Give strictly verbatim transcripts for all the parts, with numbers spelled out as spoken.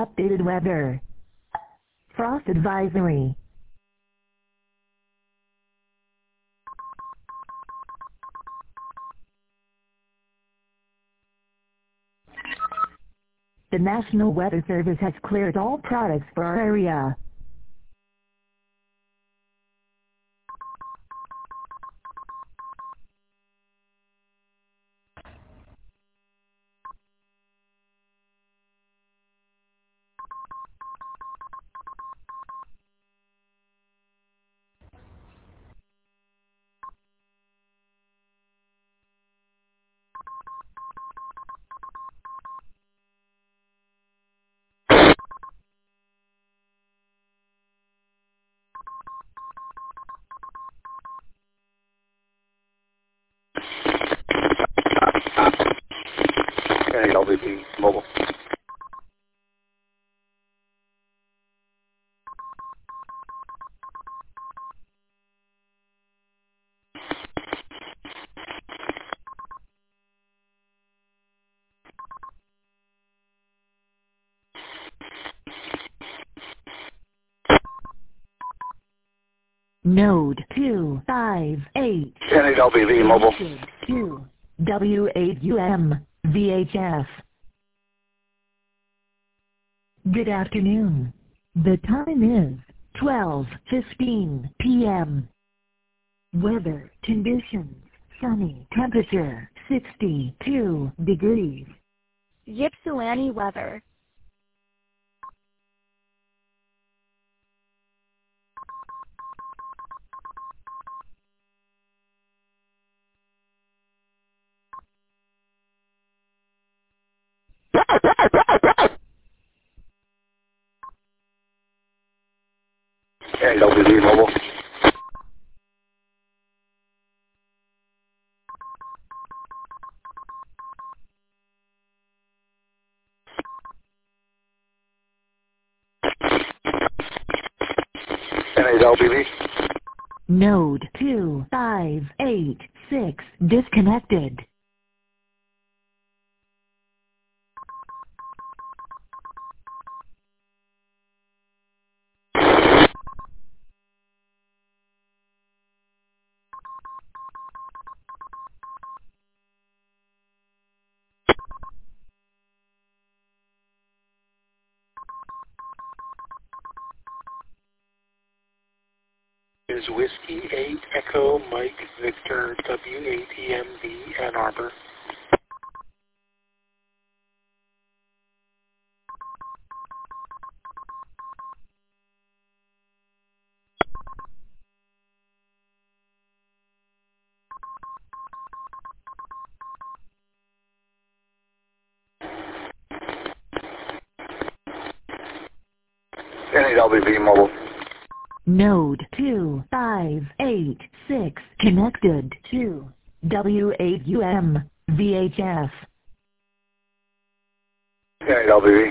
updated weather. Frost advisory. The National Weather Service has cleared all products for our area. K L B B Mobile. Node two five eight. K L B B Mobile. two W eight U M V H F. Good afternoon. The time is twelve fifteen p m Weather conditions: sunny, temperature sixty-two degrees. Ypsilanti weather. K L B B Mobile. K L B B. Node two five eight six disconnected. Is Whiskey eight Echo Mike Victor W eight E M B Ann Arbor. K L B B Mobile. Node two five eight six connected to W eight U M V H F. K L B B.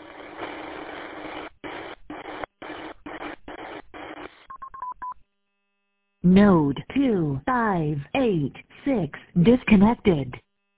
Node two five eight six disconnected.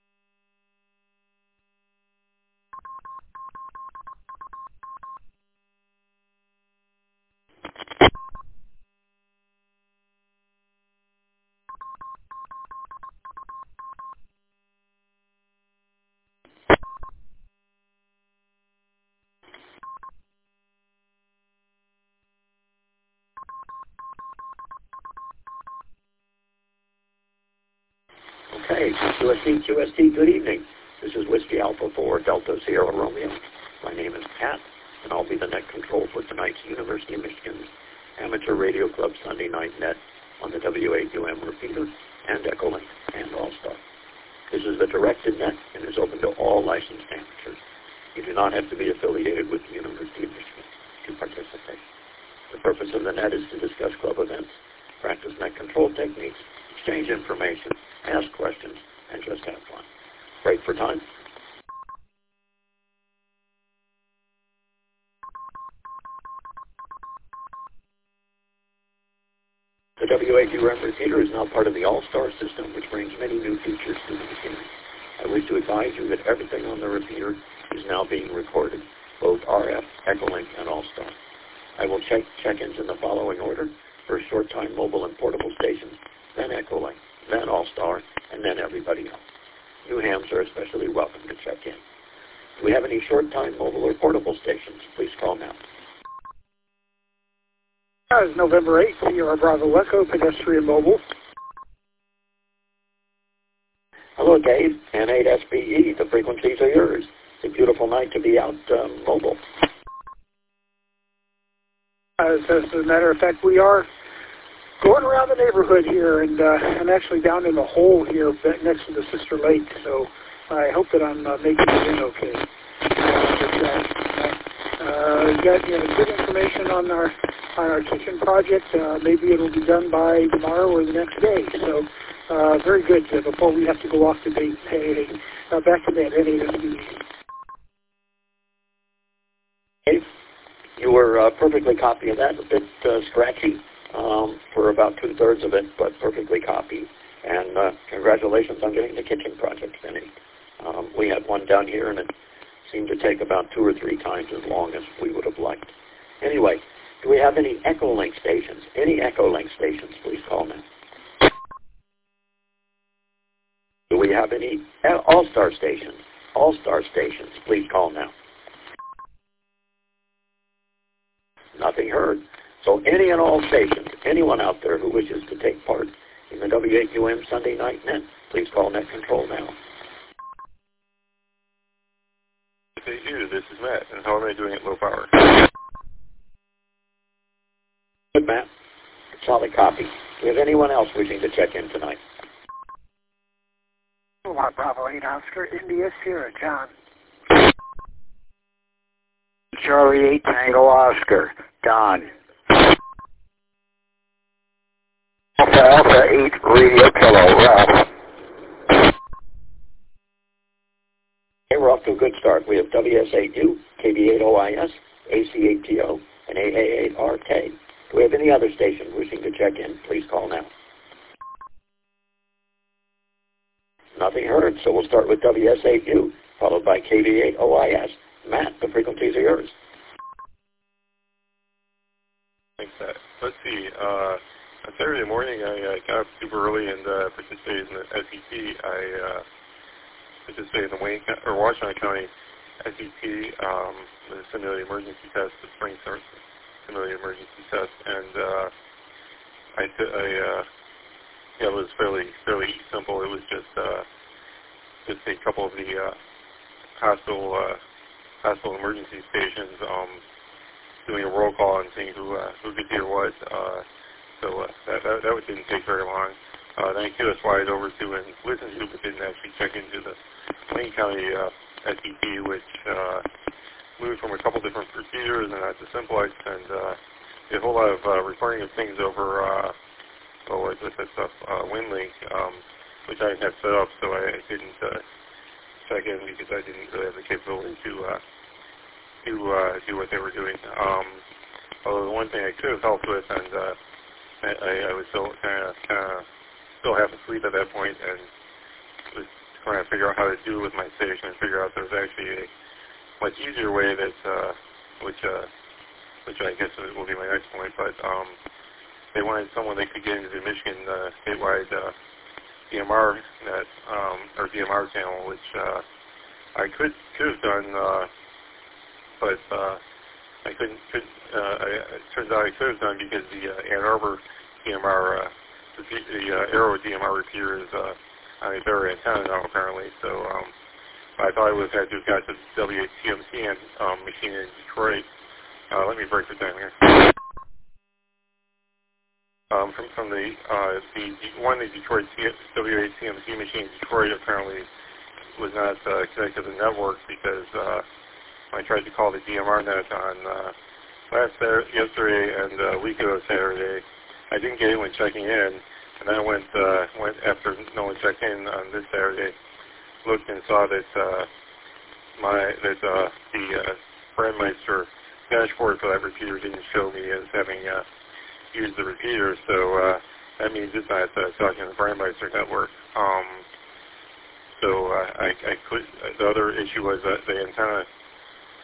Okay, Q S T, Q S T, good evening. This is Whiskey Alpha four Delta Sierra Romeo. My name is Pat, and I'll be the net control for tonight's University of Michigan Amateur Radio Club Sunday Night Net on the W eight U M repeater and Echolink and All-Star. This is the directed net and is open to all licensed amateurs. You do not have to be affiliated with the University of Michigan to participate. The purpose of the net is to discuss club events, practice net control techniques, exchange information, ask questions, and just have fun. Break for time. The W eight U M repeater is now part of the All-Star system, which brings many new features to the beginning. I wish to advise you that everything on the repeater is now being recorded. both R F, Echolink, and All-Star. I will check check-ins in the following order: first short-time mobile and portable stations, then Echolink, then All-Star, and then everybody else. New hams are especially welcome to check in. Do we have any short-time mobile or portable stations? Please call now. Guys, November eighth, Sierra Bravo Echo, pedestrian mobile. Hello, Dave. N eight S B E, the frequencies are yours. It's a beautiful night to be out um, mobile. As, as a matter of fact, we are going around the neighborhood here, and uh, I'm actually down in the hole here next to the Sister Lake, so I hope that I'm uh, making it in okay. Uh, you got you know, good information on our on our kitchen project. Uh, maybe it'll be done by tomorrow or the next day. So uh, very good. Uh, before we have to go off to date, hey, uh, back to that. N eight S B E. Dave, you were uh, perfectly copy of that. A bit uh, scratchy um, for about two-thirds of it, but perfectly copy. And uh, congratulations on getting the kitchen project finished. Um, we had one down here, and it seemed to take about two or three times as long as we would have liked. Anyway, do we have any Echolink stations? Any Echolink stations, please call now. Do we have any All-Star stations? All-Star stations, please call now. Nothing heard. So any and all stations, anyone out there who wishes to take part in the W eight U M Sunday Night Net, please call Net Control now. Hey, you, this is Matt, and how am I doing at low power? Good, Matt. Solid copy. Do we have anyone else wishing to check in tonight? Lima Bravo eight Oscar, India Sierra, John. Charlie eight Tango Oscar, Don. Alpha Alpha eight Radio Kilo, Ralph. Okay, we're off to a good start. We have W S eight U, K B eight O I S, A C eight T O, and A A eight R K. Do we have any other station wishing to check in? Please call now. Nothing heard, so we'll start with W S eight U, followed by K B eight O I S. Matt, the frequencies are yours. Thanks, Matt. Let's see. Uh, on Saturday morning, I uh, got up super early and uh, participated in the S E T. I uh, participated in the Wayne or Washington County S E T, um, the simulated emergency test, the spring simulated emergency test, and uh, I, I uh, yeah, it was fairly fairly simple. It was just uh, just a couple of the uh, hospital uh, hospital emergency stations, um, doing a roll call and seeing who uh, who could hear what. Uh, so uh, that, that that didn't take very long. Uh, then I Q S Y'd over to and listened to, but didn't actually check into the Wayne County uh, S E T, which uh, moved from a couple different procedures, and that's a simplex, and uh, did a whole lot of uh, recording of things over uh, oh, what was that stuff, uh, WinLink, um, which I had set up, so I, I didn't uh, check in because I didn't really have the capability to uh, to uh, do what they were doing. Um, although the one thing I could have helped with, and uh, I, I was still kind of kind of still half asleep at that point, and was trying to figure out how to do with my station and figure out there's actually a much easier way that, uh, which uh, which I guess will be my next point, but um, they wanted someone that could get into the Michigan uh, statewide uh, D M R net, um, or D M R channel, which uh, I could could have done, uh, but uh, I couldn't. Could, uh, I, it turns out I could have done because the uh, Ann Arbor D M R, uh, the, the uh, Arrow D M R repeater is uh, on a better antenna now apparently. So um, I thought I would have had to have got to the W eight T M C um, machine in Detroit. Uh, let me break it down here. Um, from from the uh, the one the Detroit W eight T M C machine in Detroit apparently was not uh, connected to the network because uh, I tried to call the D M R net on uh, last Saturday, yesterday and a week ago Saturday. I didn't get anyone checking in, and then I went uh, went after no one checked in on this Saturday. Looked and saw that uh, my that uh, the uh, Brandmeister dashboard for that repeater didn't show me as having uh, used the repeater, so uh, that means it's not uh, talking to the Brandmeister network. Um, so uh, I, I could. The other issue was that the antenna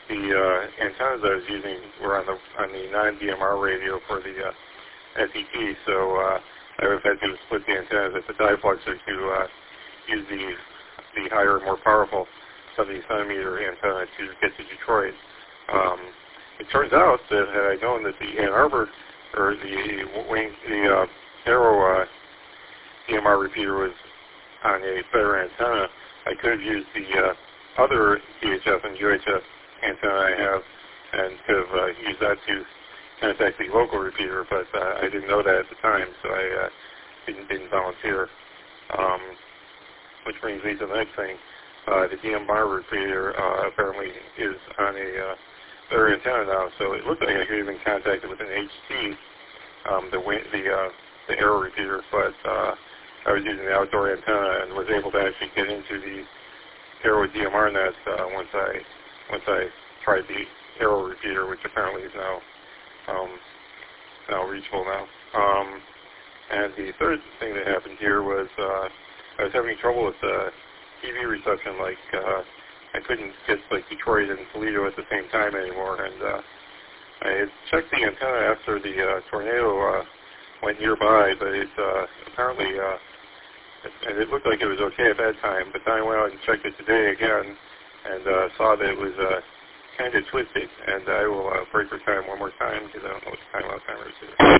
the uh, antennas I was using were on the on the non-D M R radio for the uh, S E T, so uh, I would have had to split the antennas at the diplexer to uh, use the the higher, more powerful seventy centimeter antenna to get to Detroit. Um, it turns out that had I known that the Ann Arbor or the Wayne, the uh, Arrow uh, D M R repeater was on a better antenna, I could have used the uh, other V H F and U H F antenna I have and could have uh, used that to contact the local repeater, but uh, I didn't know that at the time, so I uh, didn't, didn't volunteer. Um, which brings me to the next thing. Uh, the D M R repeater uh, apparently is on a uh, better antenna now, so it looked like I could even contact it with an H T, um, the the uh, the Arrow repeater, but uh, I was using the outdoor antenna and was able to actually get into the Arrow D M R net uh, once I once I tried the Arrow repeater, which apparently is now um, now reachable now. Um, and the third thing that happened here was uh, I was having trouble with uh, T V reception. Like uh, I couldn't get like Detroit and Toledo at the same time anymore, and uh, I had checked the antenna after the uh, tornado uh, went nearby, but it uh, apparently uh, it, and it looked like it was okay at that time. But then I went out and checked it today again, and uh, saw that it was uh, kind of twisted. And I will uh, break for time one more time because I don't know what the timeout timer is here.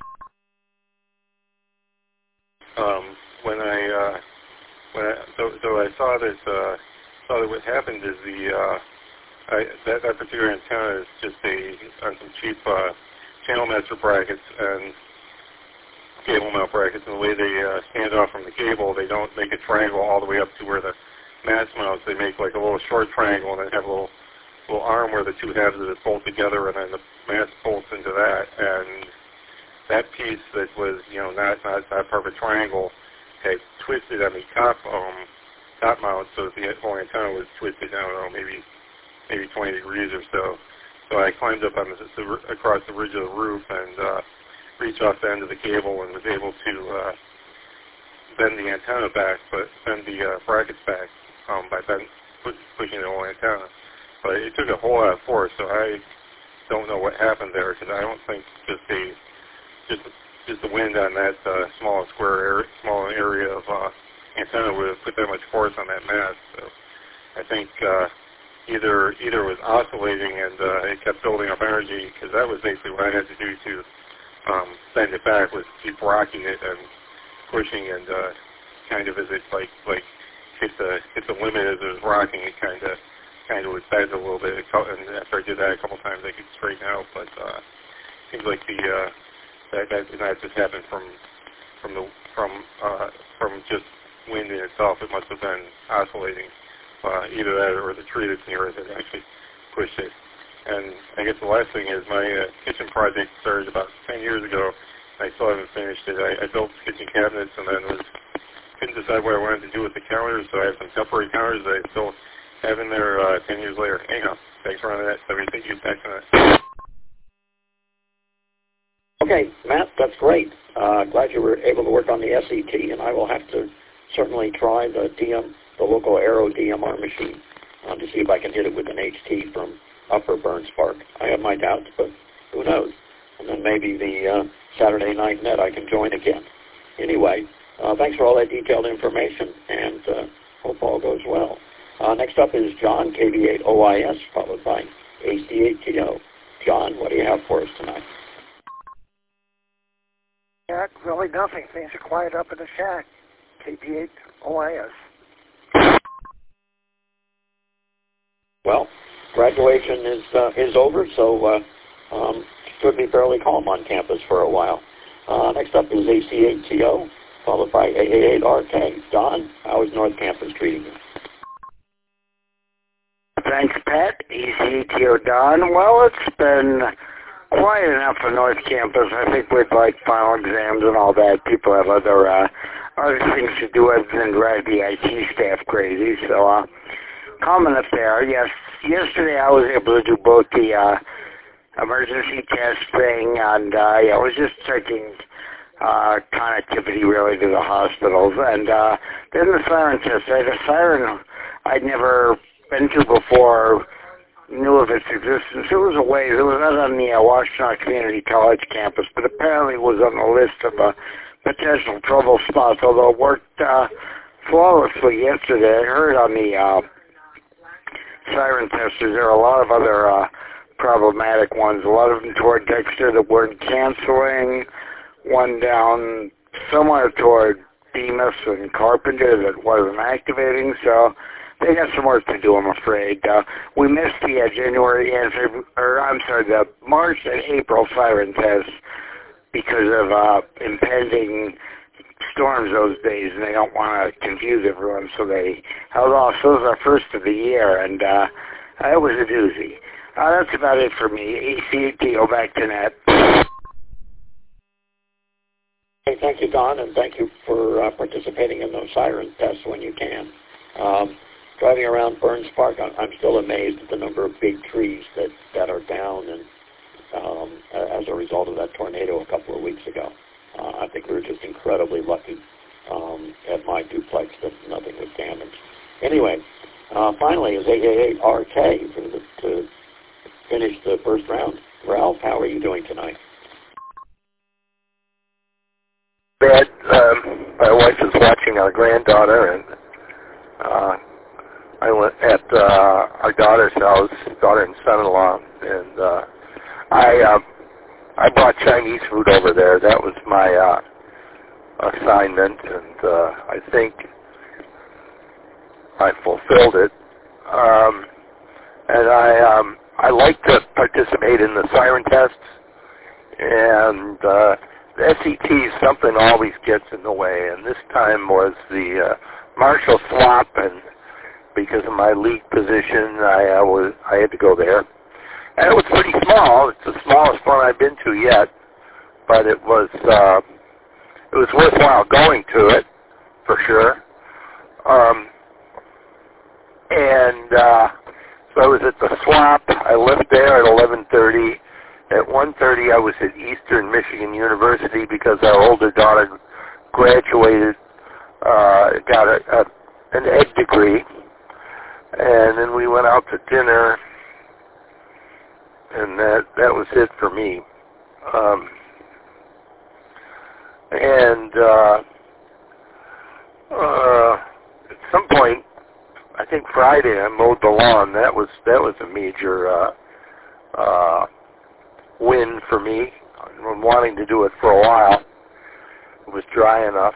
Um, when I uh, when I, so, so I saw that uh, saw that what happened is the uh, I, that, that particular antenna is just a on some cheap uh, channel master brackets and cable mount brackets, and the way they uh, stand off from the cable, they don't make a triangle all the way up to where the mast mounts. They make like a little short triangle and then have a little little arm where the two halves of it bolt together, and then the mast bolts into that. And that piece that was, you know, not not that part of a triangle had twisted on the top um, top mount, so the whole antenna was twisted. I don't know, maybe maybe twenty degrees or so. So I climbed up on the, the across the ridge of the roof and uh, reached off the end of the cable and was able to uh, bend the antenna back, but bend the uh, brackets back um, by bend, push, pushing the whole antenna. But it took a whole lot of force, so I don't know what happened there because I don't think just a just just the wind on that uh, small square area, small area of uh, antenna would have put that much force on that mast. So I think uh, either either it was oscillating and uh, it kept building up energy, because that was basically what I had to do to um, bend it back, was keep rocking it and pushing, and uh, kind of as it like like hit the hit the limit as it was rocking, it kind of kind of would bend a little bit. And after I did that a couple times, I could straighten out. But uh, it seems like the uh, that that did not just happen from from the from uh, from just wind in itself. It must have been oscillating. Uh, either that or the tree that's near it that actually pushed it. And I guess the last thing is my uh, kitchen project started about ten years ago. I still haven't finished it. I, I built kitchen cabinets and then was couldn't decide what I wanted to do with the counters, so I have some temporary counters that I still have in there uh, ten years later. Anyhow, thanks for running that. Everything you back on that. Okay, Matt, that's great. Uh, glad you were able to work on the S E T, and I will have to certainly try the D M, the local Arrow D M R machine um, to see if I can hit it with an H T from Upper Burns Park. I have my doubts, but who knows? And then maybe the uh, Saturday night net I can join again. Anyway, uh, thanks for all that detailed information, and uh, hope all goes well. Uh, next up is John, K V eight O I S, followed by A C eight T O. John, what do you have for us tonight? Yeah, really nothing. Things are quiet up in the shack. K V eight O I S. Well, graduation is uh, is over, so uh, um, should be fairly calm on campus for a while. Uh, next up is A C eight T O, followed by A A eight R K. Don, how is North Campus treating you? Thanks, Pat. A C eight T O Don. Well, it's been quiet enough for North Campus. I think with like final exams and all that, people have other uh, other things to do other than drive the I T staff crazy. So, uh, calm enough there. Yes, yesterday I was able to do both the uh, emergency test thing and uh, yeah, I was just checking uh, connectivity really to the hospitals. And uh, then the siren test. I had a siren I'd never been to before. Knew of its existence. It was a ways. It was not on the uh, Washtenaw Community College campus, but apparently it was on the list of uh, potential trouble spots, although it worked uh, flawlessly yesterday. I heard on the uh, siren testers there are a lot of other uh, problematic ones, a lot of them toward Dexter that weren't canceling, one down somewhere toward Bemis and Carpenter that wasn't activating, so they got some work to do, I'm afraid. Uh, we missed the uh, January and February, or I'm sorry, the March and April siren tests because of uh, impending storms those days, and they don't want to confuse everyone, so they held off. So it was our first of the year, and uh, it was a doozy. Uh, that's about it for me. A C A T O, back to net. Hey, thank you, Don, and thank you for uh, participating in those siren tests when you can. Um, driving around Burns Park, I'm, I'm still amazed at the number of big trees that, that are down and um, as a result of that tornado a couple of weeks ago. Uh, I think we were just incredibly lucky um, at my duplex that nothing was damaged. Anyway, uh, finally, is eight eight eight R K for the, to finish the first round. Ralph, how are you doing tonight? Bad. Um, my wife is watching our granddaughter, and uh, I went at uh, our daughter's house, daughter and son-in-law, and uh, I uh, I brought Chinese food over there. That was my uh, assignment, and uh, I think I fulfilled it. Um, and I um, I like to participate in the siren tests, and uh, the S E T, something always gets in the way, and this time was the uh, Marshall swap, and because of my league position, I uh, was I had to go there. And it was pretty small. It's the smallest one I've been to yet, but it was uh, it was worthwhile going to it for sure. Um, and uh, so I was at the swap. I left there at eleven thirty. At one thirty, I was at Eastern Michigan University because our older daughter graduated, uh, got a, a, an ed degree, and then we went out to dinner, and that that was it for me. Um, and uh, uh, at some point, I think Friday, I mowed the lawn. That was that was a major uh, uh, win for me. I've been wanting to do it for a while. It was dry enough.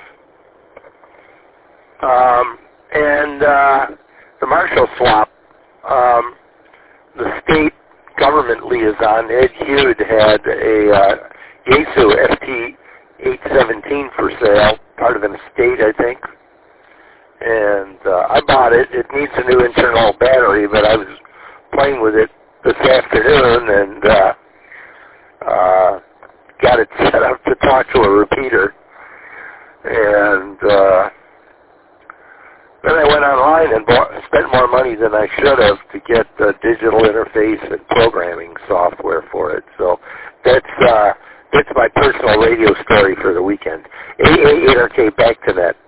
Um, and uh, the Marshall swap, um, the state government liaison, Ed Hughes, had a uh, Yaesu F T eight seventeen for sale, part of an estate, I think. And uh, I bought it. It needs a new internal battery, but I was playing with it this afternoon and uh, uh, got it set up to talk to a repeater. And uh, then I went online and bought, spent more money than I should have to get the digital interface and programming software for it. So that's uh, that's my personal radio story for the weekend. eight eight eight R K, back to that.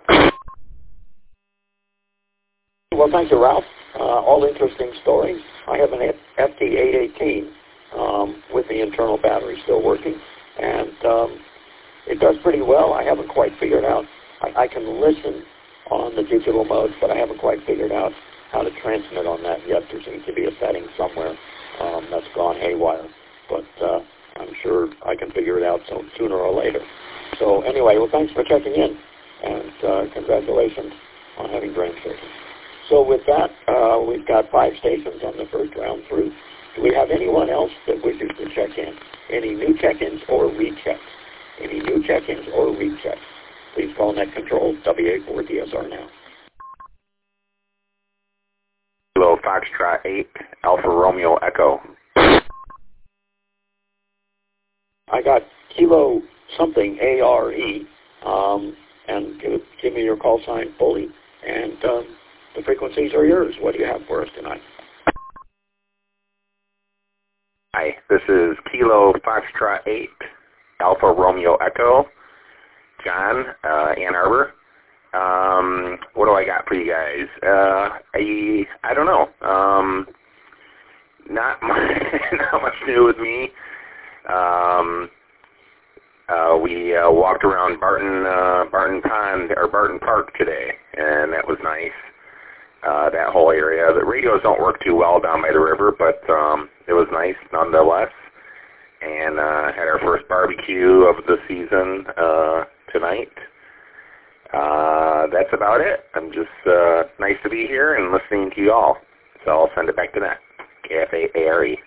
Well, thank you, Ralph. Uh, all interesting stories. I have an F T eight eighteen um, with the internal battery still working, and um, it does pretty well. I haven't quite figured out. I, I can listen on the digital mode, but I haven't quite figured out how to transmit on that yet. There seems to be a setting somewhere um, that's gone haywire, but uh, I'm sure I can figure it out so, sooner or later. So anyway, well, thanks for checking in, and uh, congratulations on having grandchildren. So with that, uh, we've got five stations on the first round through. Do we have anyone else that wishes to check in? Any new check-ins or rechecks? Any new check-ins or rechecks? Please call Net Control, W A four D S R now. Kilo Foxtrot eight, Alpha Romeo Echo. I got Kilo something, A R E, um, and give, give me your call sign fully, and um, the frequencies are yours. What do you have for us tonight? Hi, this is Kilo Foxtrot eight, Alpha Romeo Echo, John, uh, Ann Arbor. Um, what do I got for you guys? Uh, I I don't know. Um, not much, not much new with me. Um, uh, we uh, walked around Barton uh, Barton Pond or Barton Park today, and that was nice. Uh, that whole area. The radios don't work too well down by the river, but um, it was nice nonetheless. And uh, had our first barbecue of the season uh, tonight. Uh, that's about it. I'm just uh, nice to be here and listening to you all. So I'll send it back to Nat. K F A R E.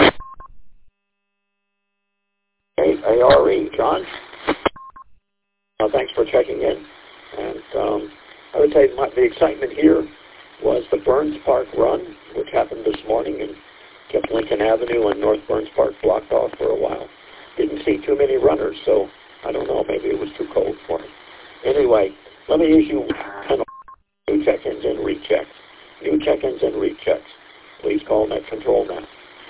K A R E, John. Uh, thanks for checking in. And um, I would say my, the excitement here was the Burns Park run, which happened this morning and kept Lincoln Avenue and North Burns Park blocked off for a while. Didn't see too many runners, so I don't know, maybe it was too cold for me. Anyway, let me issue new check-ins and rechecks. New check-ins and rechecks. Please call Net Control now.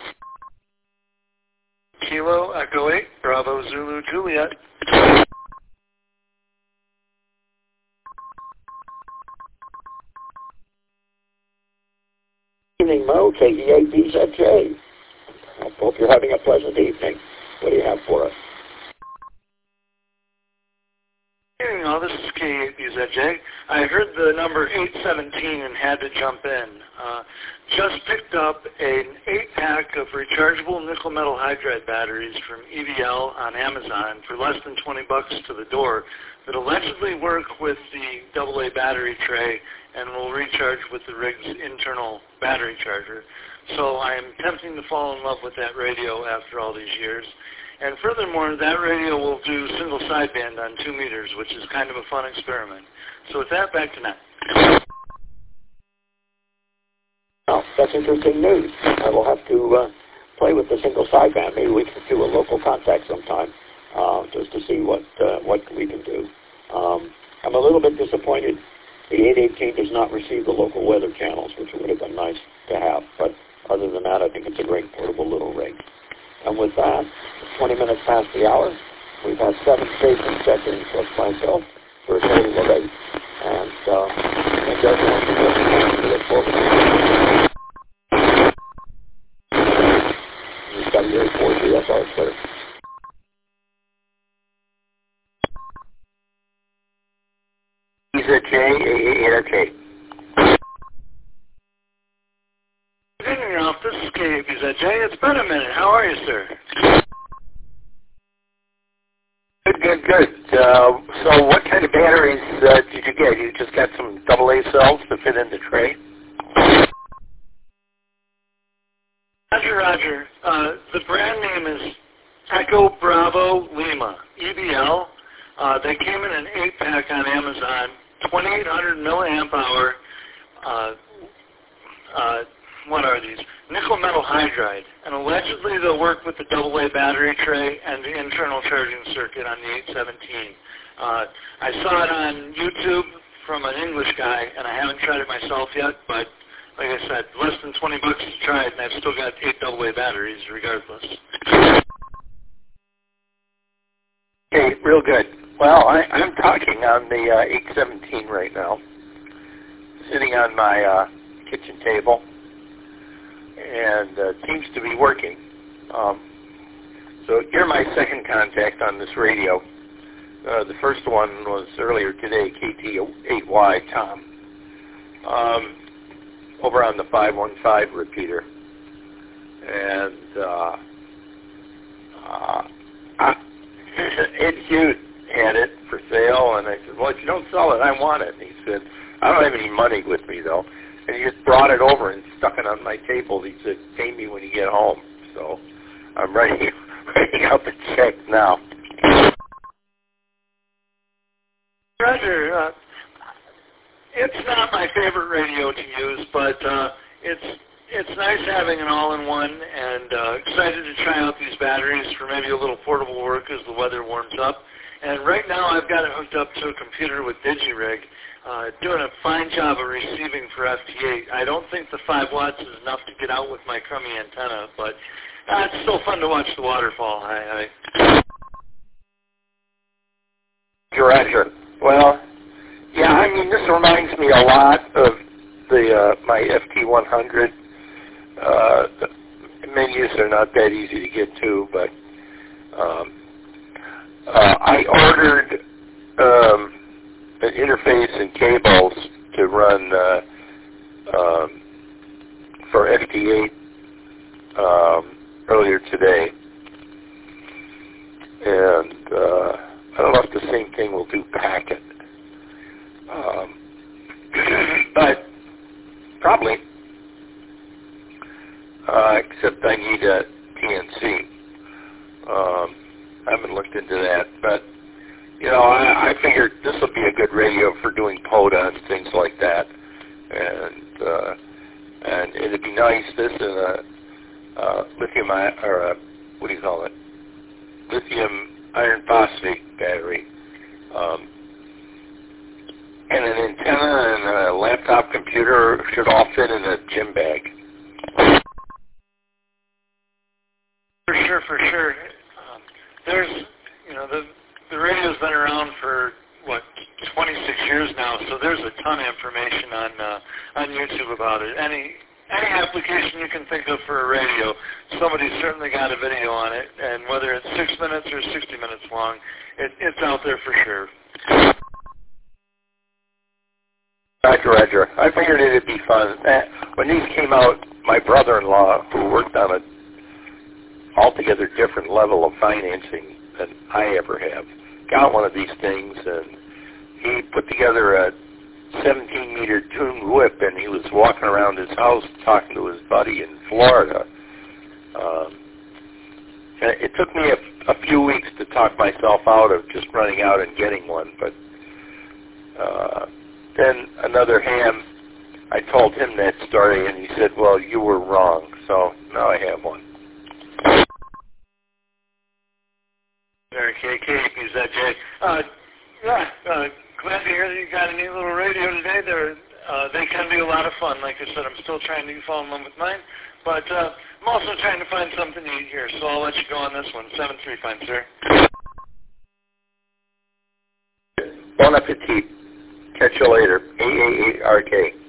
Kilo Echo eight, Bravo Zulu Juliet. Evening, Mo, K E A B Z J. I hope you're having a pleasant evening. What do you have for us? Hey, all, this is K E A B Z J. I heard the number eight seventeen and had to jump in. Uh, just picked up an eight-pack of rechargeable nickel metal hydride batteries from E V L on Amazon for less than twenty bucks to the door that allegedly work with the double A battery tray and will recharge with the rig's internal battery charger. So I am attempting to fall in love with that radio after all these years. And furthermore, that radio will do single sideband on two meters, which is kind of a fun experiment. So with that, back to Nat. Oh, that's interesting news. I will have to uh, play with the single sideband. Maybe we can do a local contact sometime uh, just to see what uh, what we can do. Um, I'm a little bit disappointed the eight eighteen does not receive the local weather channels, which would have been nice to have. But other than that, I think it's a great portable little rig. And with that, twenty minutes past the hour, we've had seven stations check-in plus myself for a total of eight. And uh, it does want to look forward to it. W eight four G S R clear. B Z J, eight R K. Good evening, Ralph. This is K A B Z J. It's been a minute. How are you, sir? Good, good, good. Uh, so what kind of batteries uh, did you get? You just got some double A cells to fit in the tray? Roger, Roger. Uh, the brand name is Echo Bravo Lima, E B L. Uh, they came in an eight-pack on Amazon, twenty-eight hundred milliamp hour, uh, uh, what are these? Nickel metal hydride. And allegedly they'll work with the double A battery tray and the internal charging circuit on the eight seventeen. Uh, I saw it on YouTube from an English guy, and I haven't tried it myself yet, but like I said, less than twenty bucks to try it, and I've still got eight double A batteries regardless. Okay, real good. Well, I, I'm talking on the uh, eight seventeen right now, sitting on my uh, kitchen table, and uh, seems to be working. Um, so you're my second contact on this radio. Uh, the first one was earlier today, K T eight Y Tom, um, over on the five one five repeater. And uh, uh, I, Ed Hughes had it for sale, and I said, well, if you don't sell it, I want it. And he said, I don't have any money with me, though. And he just brought it over and stuck it on my table. He said, pay me when you get home. So I'm writing, writing out the check now. Roger, uh, it's not my favorite radio to use, but uh, it's it's nice having an all-in-one, and uh, excited to try out these batteries for maybe a little portable work as the weather warms up. And right now I've got it hooked up to a computer with DigiRig, uh, doing a fine job of receiving for F T eight. I don't think the five watts is enough to get out with my crummy antenna, but uh, it's still fun to watch the waterfall. I, I... Roger. Well, yeah, I mean, this reminds me a lot of the uh, my F T one hundred, uh, the, not that easy to get to, but um, uh, I ordered um, an interface and cables to run uh, um, for F T eight um, earlier today, and uh, I don't know if the same thing will do packet, um, but probably. Uh, except I need a T N C. Um, I haven't looked into that, but you know, I, I figured this will be a good radio for doing POTA and things like that, and uh, and it'd be nice. This is a uh, lithium ion, or a, what do you call it? Lithium iron phosphate battery, um, and an antenna and a laptop computer should all fit in a gym bag. For sure, for sure. Um, there's, you know, the the radio's been around for what twenty-six years now, so there's a ton of information on uh, on YouTube about it. Any any application you can think of for a radio, somebody's certainly got a video on it, and whether it's six minutes or sixty minutes long, it, it's out there for sure. Roger, Roger. I figured it'd be fun. When these came out, my brother-in-law, who worked on a altogether different level of financing than I ever have, got one of these things, and he put together a seventeen meter tuned whip, and he was walking around his house talking to his buddy in Florida. Um, and it took me a, a few weeks to talk myself out of just running out and getting one, but uh, then another ham, I told him that story, and he said, well, you were wrong, so now I have one. K K, is that Jay? Uh, yeah, uh, glad to hear that you got a neat little radio today. They're, uh, they can be a lot of fun. Like I said, I'm still trying to fall in love with mine, but uh, I'm also trying to find something neat here, so I'll let you go on this one. seven three, fine, sir. Bon appetit. Catch you later. A A A R K.